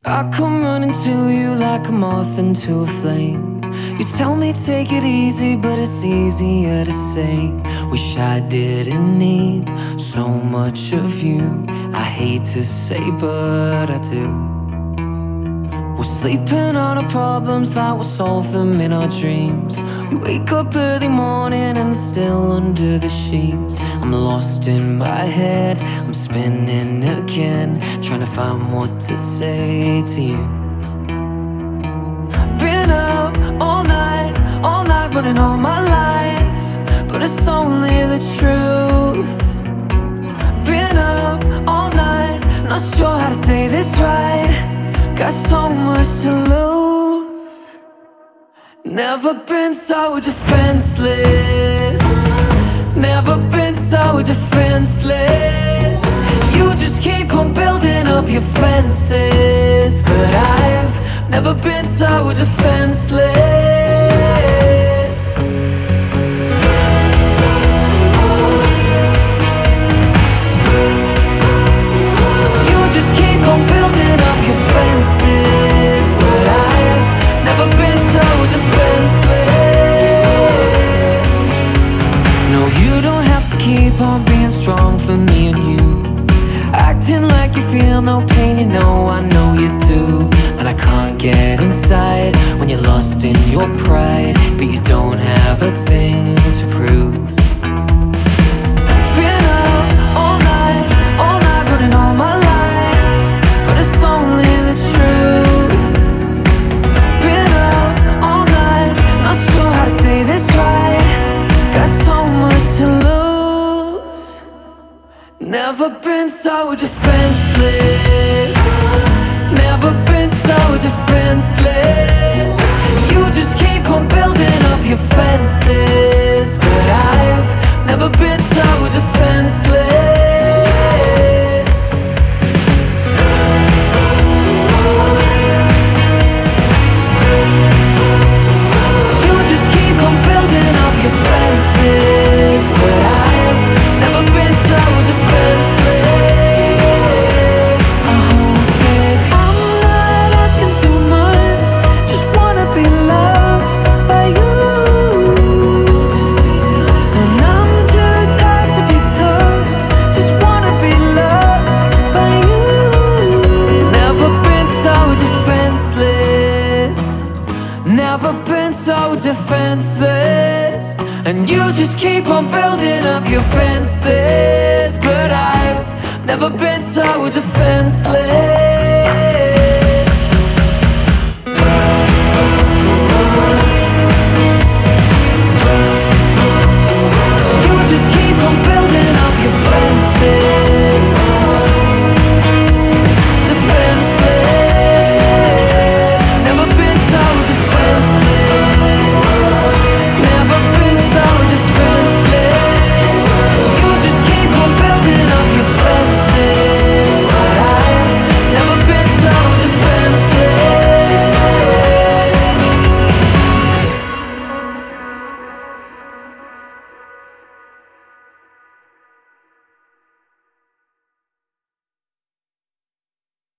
I come running to you like a moth into a flame. You tell me take it easy, but it's easier to say. Wish I didn't need so much of you. I hate to say, but I do. We're sleeping on our problems like we'll solve them in our dreams. We wake up early morning and they're still under the sheets. I'm lost in my head, I'm spinning again, trying to find what to say to you. Been up all night, running all my lights, but it's only the truth. Been up all night, not sure how to say this right. Got so much to lose. Never been so defenseless. Never been so defenseless. You just keep on building up your fences, but I've never been so defenseless. You just keep on building up your fences, but I've never been so defenseless. No, you don't have to keep on being strong for me and you, acting like you feel no pain, you know I know you do. And I can't get inside when you're lost in your pride, but you don't have a thing to prove. Been up all night, running all my lights, but it's only the truth. Been up all night, not sure how to say this right. Got so much to lose. Never been so defenseless. Never been so defenseless. You just keep on building up your fences, but I've never been so defenseless. You just keep on building up your fences, but I've never been so defenseless. I hope that I'm not asking too much, just wanna be loved by you. And I'm too tired to be tough, just wanna be loved by you. Never been so defenseless. Never been so defenseless. And you just keep on building up your fences, but I've never been so defenseless.